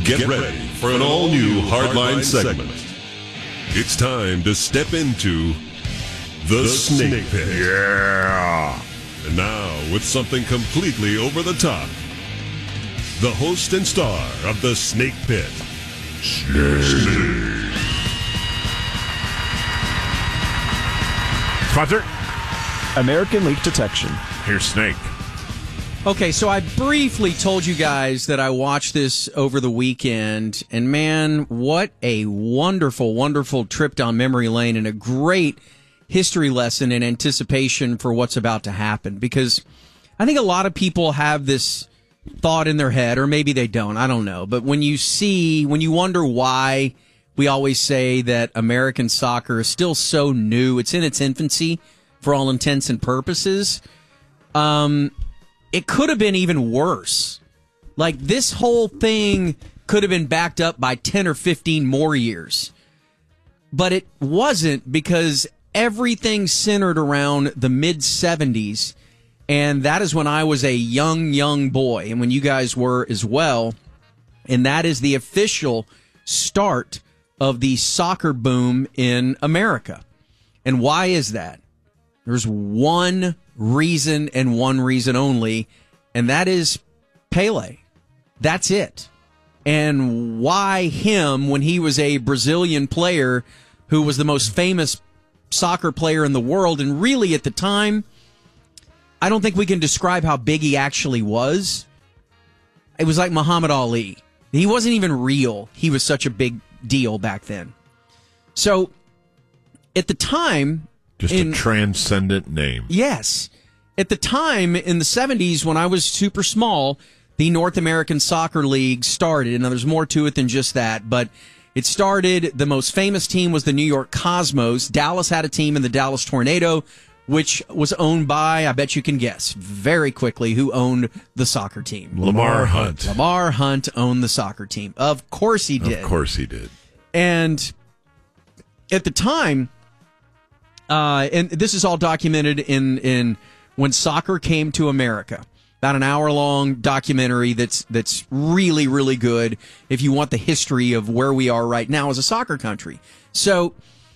Get ready for an all-new Hardline segment. It's time to step into the Snake Pit. Yeah! And now, with something completely over the top, the host and star of the Snake Pit, Snake. Sponsor? American Leak Detection. Here's Snake. Okay, so I briefly told you guys that I watched this over the weekend, and man, what a wonderful, wonderful trip down memory lane and a great history lesson in anticipation for what's about to happen. Because I think a lot of people have this thought in their head, or maybe they don't, I don't know. But when you wonder why we always say that American soccer is still so new, it's in its infancy for all intents and purposes, it could have been even worse. Like, this whole thing could have been backed up by 10 or 15 more years. But it wasn't, because everything centered around the mid-'70s, and that is when I was a young boy, and when you guys were as well. And that is the official start of the soccer boom in America. And why is that? There's one reason and one reason only, and that is Pele. That's it. And why him when he was a Brazilian player who was the most famous soccer player in the world, and really at the time, I don't think we can describe how big he actually was. It was like Muhammad Ali. He wasn't even real. He was such a big deal back then. So, at the time... Just a transcendent name. Yes. At the time, in the 70s, when I was super small, the North American Soccer League started. Now, there's more to it than just that, but it started. The most famous team was the New York Cosmos. Dallas had a team in the Dallas Tornado, which was owned by, I bet you can guess very quickly who owned the soccer team. Lamar Hunt. Lamar Hunt owned the soccer team. Of course he did. Of course he did. And at the time... and this is all documented in when soccer came to America. About an hour-long documentary that's really, really good if you want the history of where we are right now as a soccer country. So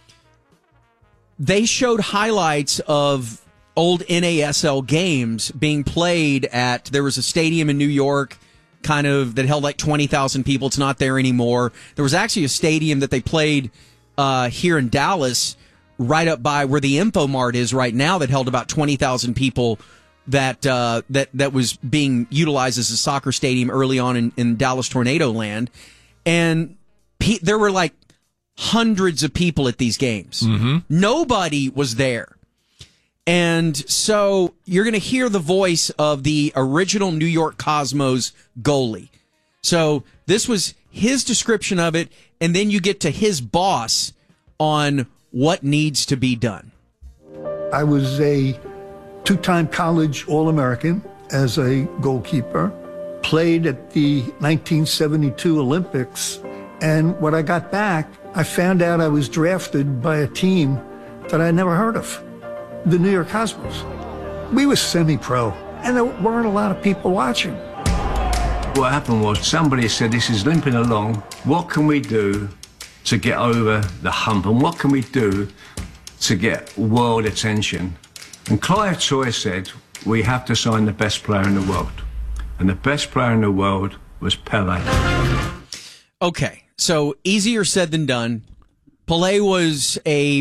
they showed highlights of old NASL games being played at, there was a stadium in New York kind of that held like 20,000 people. It's not there anymore. There was actually a stadium that they played here in Dallas, right up by where the Infomart is right now, that held about 20,000 people that was being utilized as a soccer stadium early on in Dallas Tornado land. And there were like hundreds of people at these games. Mm-hmm. Nobody was there. And so you're going to hear the voice of the original New York Cosmos goalie. So this was his description of it, and then you get to his boss on what needs to be done. I was a two-time college All-American as a goalkeeper, played at the 1972 Olympics, and when I got back, I found out I was drafted by a team that I never heard of, the New York Cosmos. We were semi-pro, and there weren't a lot of people watching. What happened was somebody said, this is limping along, what can we do to get over the hump, and what can we do to get world attention? And Clive Toye said, we have to sign the best player in the world. And the best player in the world was Pele. Okay, so easier said than done. Pele was a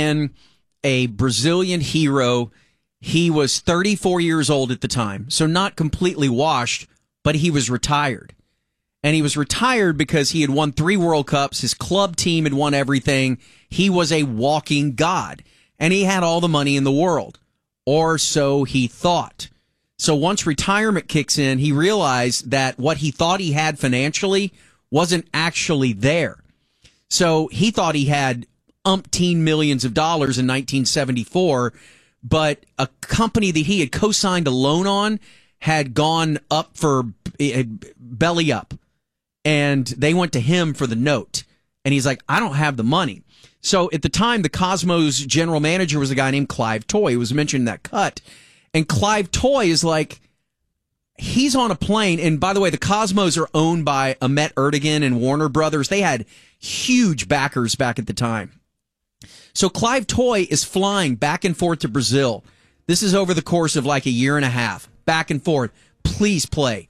Brazilian hero. He was 34 years old at the time, so not completely washed, but he was retired. And he was retired because he had won 3 World Cups. His club team had won everything. He was a walking god. And he had all the money in the world. Or so he thought. So once retirement kicks in, he realized that what he thought he had financially wasn't actually there. So he thought he had umpteen millions of dollars in 1974, but a company that he had co-signed a loan on had gone up for belly up. And they went to him for the note. And he's like, I don't have the money. So at the time, the Cosmos general manager was a guy named Clive Toye, who was mentioned in that cut. And Clive Toye is like, he's on a plane. And by the way, the Cosmos are owned by Ahmet Ertegun and Warner Brothers. They had huge backers back at the time. So Clive Toye is flying back and forth to Brazil. This is over the course of like a year and a half. Back and forth. Please play.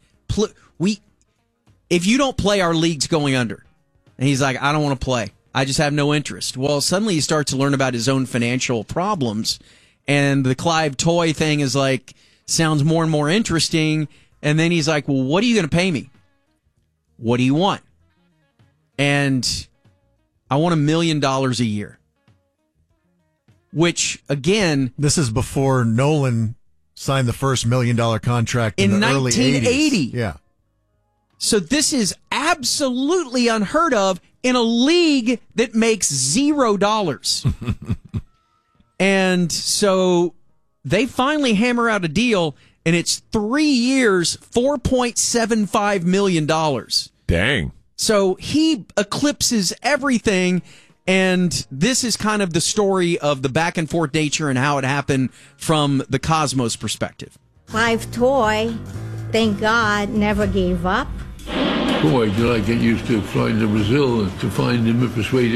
If you don't play, our league's going under. And he's like, I don't want to play. I just have no interest. Well, suddenly he starts to learn about his own financial problems. And the Clive Toye thing is like, sounds more and more interesting. And then he's like, well, what are you going to pay me? What do you want? And I want $1 million a year. Which, again... This is before Nolan signed the first $1 million contract in the early 1980. 80s. Yeah. So this is absolutely unheard of in a league that makes $0. And so they finally hammer out a deal, and it's 3 years, $4.75 million. Dang. So he eclipses everything, and this is kind of the story of the back and forth nature and how it happened from the Cosmos perspective. Clive Toye, thank God, never gave up. Boy, did I get used to flying to Brazil to find him, to persuade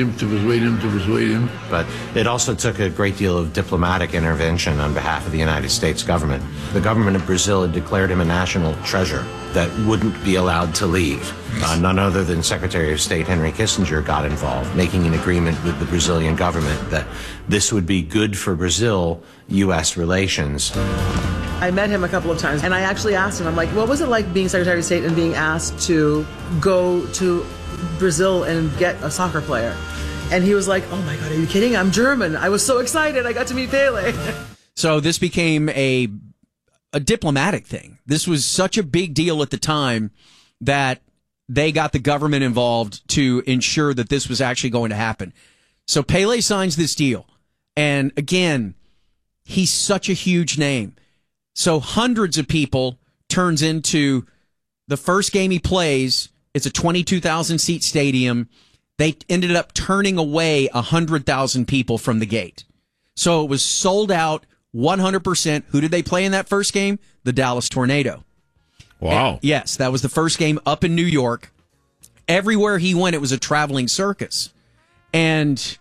him. But it also took a great deal of diplomatic intervention on behalf of the United States government. The government of Brazil had declared him a national treasure that wouldn't be allowed to leave. None other than Secretary of State Henry Kissinger got involved, making an agreement with the Brazilian government that this would be good for Brazil-U.S. relations. I met him a couple of times, and I actually asked him, I'm like, what was it like being Secretary of State and being asked to go to Brazil and get a soccer player? And he was like, oh my God, are you kidding? I'm German. I was so excited. I got to meet Pele. So this became a diplomatic thing. This was such a big deal at the time that they got the government involved to ensure that this was actually going to happen. So Pele signs this deal. And again, he's such a huge name. So hundreds of people turns into the first game he plays. It's a 22,000 seat stadium. They ended up turning away 100,000 people from the gate. So it was sold out 100%. Who did they play in that first game? The Dallas Tornado. Wow. And yes, that was the first game up in New York. Everywhere he went, it was a traveling circus. And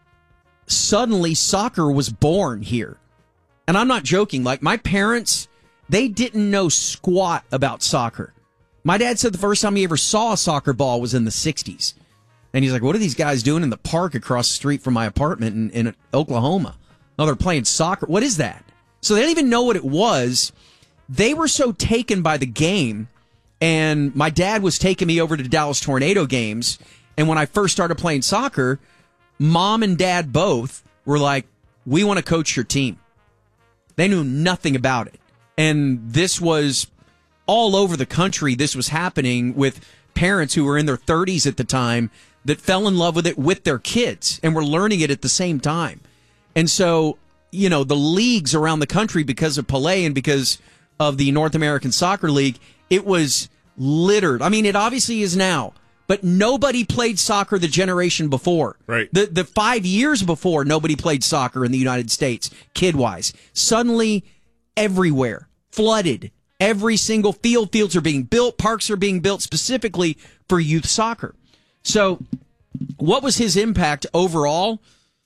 suddenly soccer was born here. And I'm not joking. Like, my parents, they didn't know squat about soccer. My dad said the first time he ever saw a soccer ball was in the 60s. And he's like, what are these guys doing in the park across the street from my apartment in Oklahoma? Oh, they're playing soccer. What is that? So they didn't even know what it was. They were so taken by the game. And my dad was taking me over to Dallas Tornado games. And when I first started playing soccer, Mom and Dad both were like, we want to coach your team. They knew nothing about it. And this was all over the country. This was happening with parents who were in their 30s at the time that fell in love with it with their kids and were learning it at the same time. And so, you know, the leagues around the country, because of Pelé and because of the North American Soccer League, it was littered. I mean, it obviously is now. But nobody played soccer the generation before. Right. The 5 years before, nobody played soccer in the United States, kid-wise. Suddenly, everywhere, flooded. Every single fields are being built, parks are being built specifically for youth soccer. So, what was his impact overall?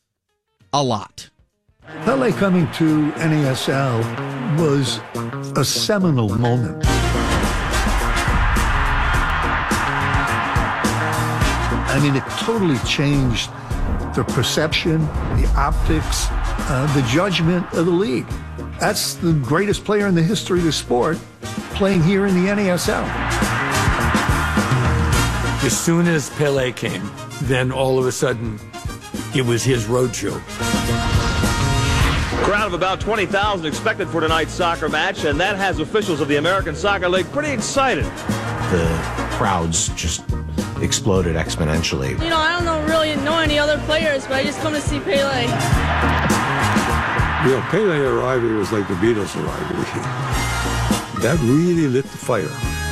A lot. Pele coming to NASL was a seminal moment. I mean, it totally changed the perception, the optics, the judgment of the league. That's the greatest player in the history of the sport playing here in the NASL. As soon as Pele came, then all of a sudden, it was his roadshow. Crowd of about 20,000 expected for tonight's soccer match, and that has officials of the American Soccer League pretty excited. The crowds just exploded exponentially. You know, I don't really know any other players, but I just come to see Pele. You know, Pele arriving was like the Beatles arriving. That really lit the fire.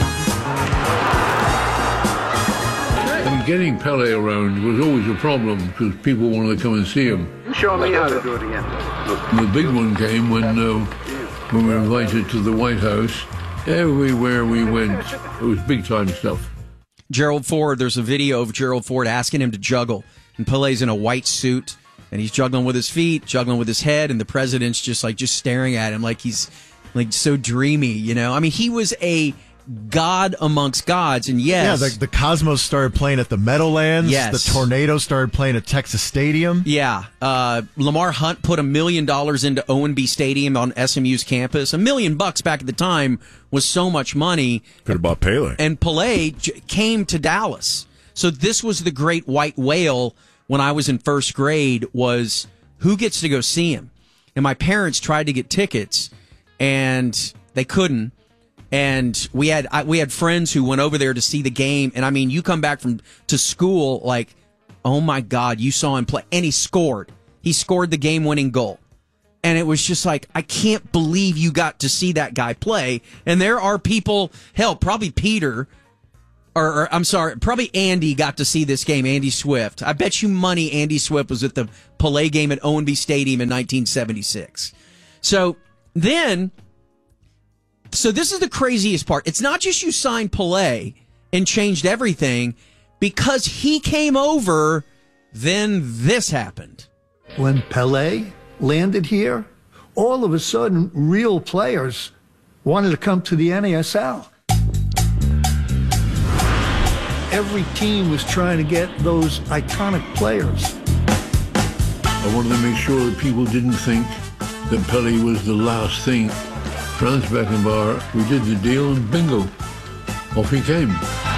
And getting Pele around was always a problem because people wanted to come and see him. Show me how to do it again. The big one came when we were invited to the White House Everywhere we went, it was big-time stuff. Gerald Ford, there's a video of Gerald Ford asking him to juggle. And Pelé's in a white suit, and he's juggling with his feet, juggling with his head, and the president's just staring at him like he's like so dreamy, you know? I mean, he was a god amongst gods, and yes. Yeah, the Cosmos started playing at the Meadowlands. Yes. The Tornado started playing at Texas Stadium. Yeah. Lamar Hunt put $1 million into Owen Stadium on SMU's campus. $1 million back at the time was so much money. Could have bought Pelé. And Pelé came to Dallas. So this was the great white whale when I was in first grade, was who gets to go see him? And my parents tried to get tickets, and they couldn't. And we had friends who went over there to see the game. And I mean, you come back to school like, oh my God, you saw him play. And he scored. He scored the game-winning goal. And it was just like, I can't believe you got to see that guy play. And there are people, hell, probably Peter, or I'm sorry, probably Andy got to see this game, Andy Swift. I bet you money Andy Swift was at the Pelé game at Owen Stadium in 1976. So this is the craziest part. It's not just you signed Pelé and changed everything. Because he came over, then this happened. When Pelé landed here, all of a sudden, real players wanted to come to the NASL. Every team was trying to get those iconic players. I wanted to make sure that people didn't think that Pelé was the last thing. Franz Beckenbauer, we did the deal, and bingo, off he came.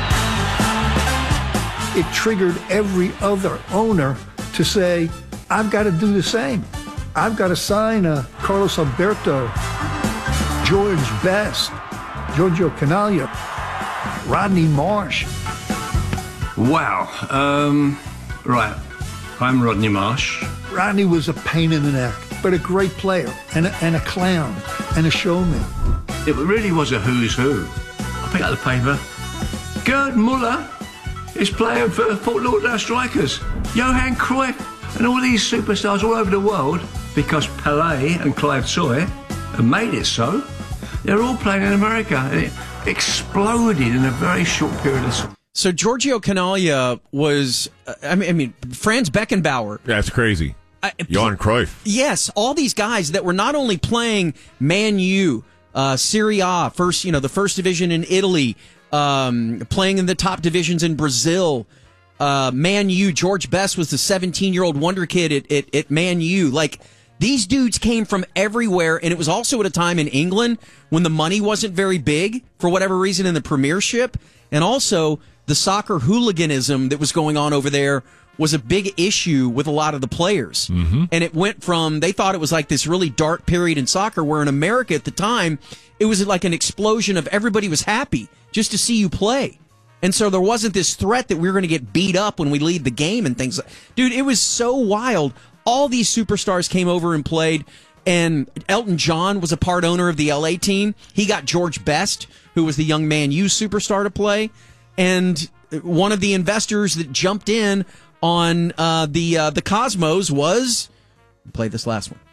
It triggered every other owner to say, I've got to do the same. I've got to sign Carlos Alberto, George Best, Giorgio Canaglia, Rodney Marsh. Wow. Right. I'm Rodney Marsh. Rodney was a pain in the neck, but a great player and a clown and a showman. It really was a who's who. I picked up the paper. Gerd Muller is playing for Fort Lauderdale Strikers. Johan Cruyff and all these superstars all over the world, because Pelé and Clive Toye have made it so. They're all playing in America. And it exploded in a very short period of time. So Giorgio Canaglia was, I mean, Franz Beckenbauer. That's crazy. Johan Cruyff. Yes, all these guys that were not only playing Man U, Serie A, the first division in Italy, playing in the top divisions in Brazil. Man U, George Best was the 17-year-old wonder kid at Man U. Like, these dudes came from everywhere, and it was also at a time in England when the money wasn't very big, for whatever reason, in the Premiership, and also the soccer hooliganism that was going on over there was a big issue with a lot of the players. Mm-hmm. And it went from, they thought it was like this really dark period in soccer, where in America at the time, it was like an explosion of everybody was happy just to see you play. And so there wasn't this threat that we were going to get beat up when we leave the game and things. Dude, it was so wild. All these superstars came over and played, and Elton John was a part owner of the LA team. He got George Best, who was the young Man U superstar, to play. And one of the investors that jumped in on the Cosmos was, play this last one.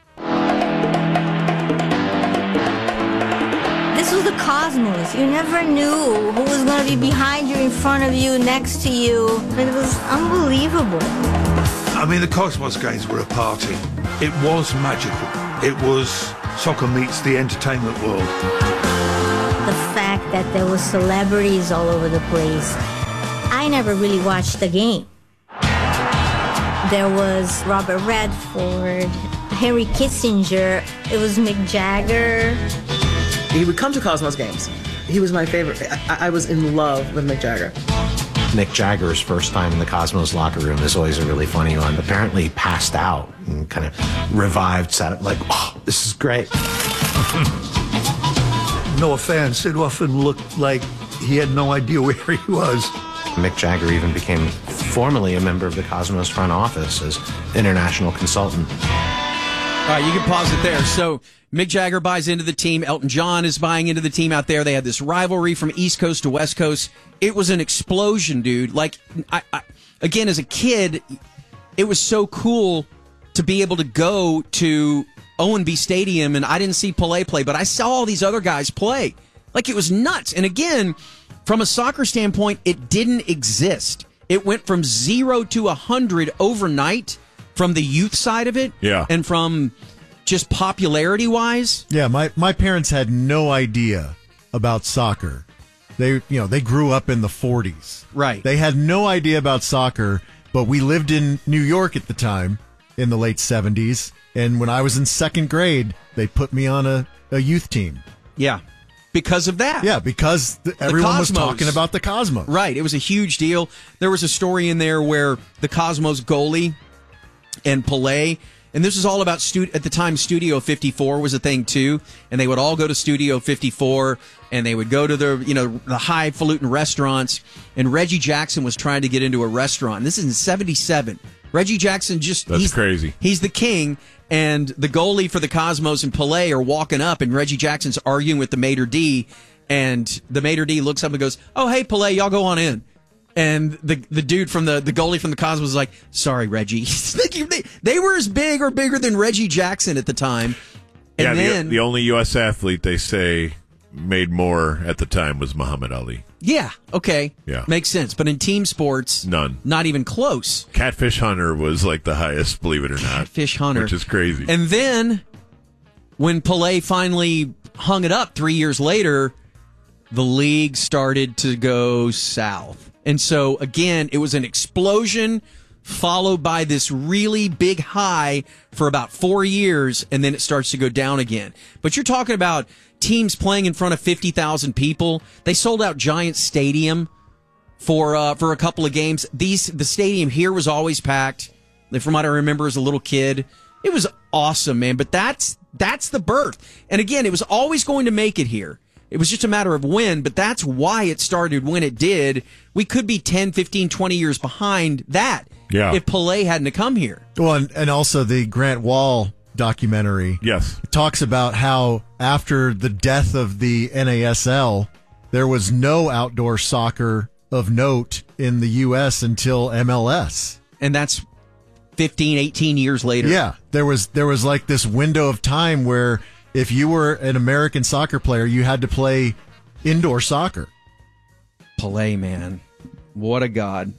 This was the Cosmos. You never knew who was going to be behind you, in front of you, next to you. It was unbelievable. I mean, the Cosmos games were a party. It was magical. It was soccer meets the entertainment world. The fact that there were celebrities all over the place. I never really watched the game. There was Robert Redford, Henry Kissinger, it was Mick Jagger. He would come to Cosmos games. He was my favorite. I was in love with Mick Jagger. Mick Jagger's first time in the Cosmos locker room is always a really funny one. Apparently passed out and kind of revived, sat up like, oh, this is great. No offense, it often looked like he had no idea where he was. Mick Jagger even became formally a member of the Cosmos front office as international consultant. All right, you can pause it there. So Mick Jagger buys into the team. Elton John is buying into the team out there. They had this rivalry from East Coast to West Coast. It was an explosion, dude. Like, again, as a kid, it was so cool to be able to go to Owen Stadium, and I didn't see Pelé play, but I saw all these other guys play. Like, it was nuts. And again, from a soccer standpoint, it didn't exist. It went from 0 to 100 overnight from the youth side of it. Yeah. And from just popularity-wise. Yeah, my parents had no idea about soccer. They grew up in the 40s. Right. They had no idea about soccer, but we lived in New York at the time in the late 70s. And when I was in second grade, they put me on a youth team. Yeah. Because of that. Yeah, because everyone was talking about the Cosmos. Right. It was a huge deal. There was a story in there where the Cosmos goalie and Pelé, and this was all about, at the time, Studio 54 was a thing too, and they would all go to Studio 54, and they would go to the highfalutin restaurants, and Reggie Jackson was trying to get into a restaurant. And this is in 77. Reggie Jackson That's crazy. He's the king, and the goalie for the Cosmos and Pelé are walking up, and Reggie Jackson's arguing with the maitre d', and the maitre d' looks up and goes, "Oh, hey, Pelé, y'all go on in." And the dude from the goalie from the Cosmos was like, "Sorry, Reggie." They were as big or bigger than Reggie Jackson at the time. And then the only U.S. athlete they say made more at the time was Muhammad Ali. Yeah, okay. Yeah. Makes sense. But in team sports, none. Not even close. Catfish Hunter was like the highest, believe it or not. Catfish Hunter. Which is crazy. And then when Pelé finally hung it up 3 years later, the league started to go south. And so, again, it was an explosion followed by this really big high for about 4 years, and then it starts to go down again. But you're talking about teams playing in front of 50,000 people. They sold out Giant Stadium for a couple of games. The stadium here was always packed. From what I remember as a little kid, it was awesome, man. But that's the birth. And again, it was always going to make it here. It was just a matter of when, but that's why it started when it did. We could be 10, 15, 20 years behind that if Pelé hadn't come here. Well, and also the Grant Wall documentary talks about how after the death of the NASL, there was no outdoor soccer of note in the U.S. until MLS. And that's 15, 18 years later. Yeah, there was like this window of time where if you were an American soccer player, you had to play indoor soccer. Pelé, man. What a god.